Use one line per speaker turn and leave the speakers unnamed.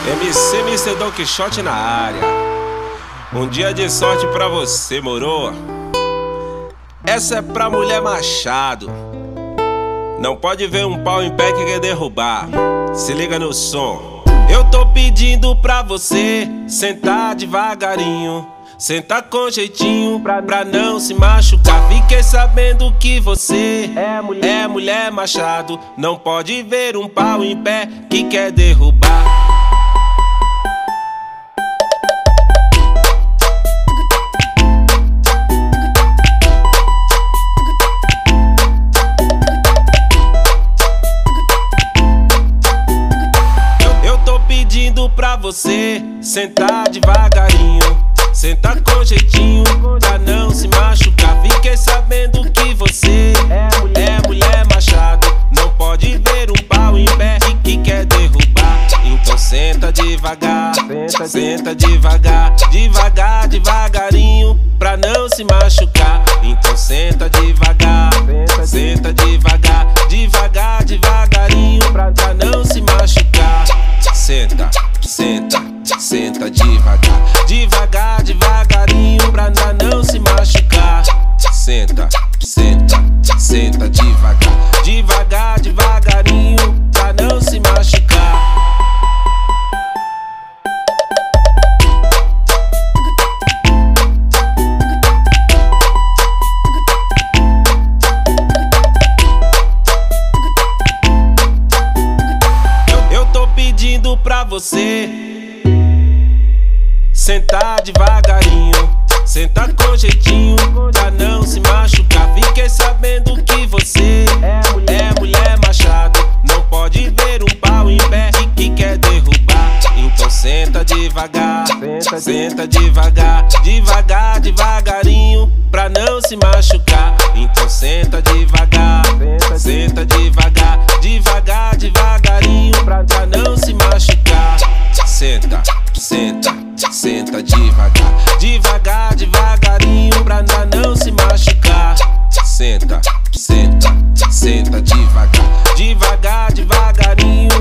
MC Mr. Don Quixote na área. Um dia de sorte pra você, moro? Essa é pra mulher machado. Não pode ver um pau em pé que quer derrubar. Se liga no som. Eu tô pedindo pra você sentar devagarinho, sentar com jeitinho pra não se machucar. Fiquei sabendo que você é mulher machado. Não pode ver um pau em pé que quer derrubar. Pra você sentar devagarinho, sentar com jeitinho pra não se machucar. Fiquei sabendo que você é mulher machado. Não pode ver um pau em pé que quer derrubar. Então senta devagar, senta devagar, devagar, devagarinho pra não se machucar. Então senta devagar, senta devagar, devagar, devagarinho pra não se machucar. Senta, senta, senta devagar, devagar, devagarinho pra não se machucar. Senta, senta, senta devagar, devagar, devagarinho pra não se machucar. Eu tô pedindo pra você sentar devagarinho, sentar com jeitinho pra não se machucar. Fiquei sabendo que você é mulher machado. Não pode ver um pau em pé que quer derrubar. Então senta devagar, senta devagar, devagar, devagarinho pra não se machucar. Então senta devagar, senta devagar, devagar, devagarinho pra não se machucar. Senta, senta, senta devagar, devagar, devagarinho pra não se machucar. Senta, senta, senta devagar, devagar, devagarinho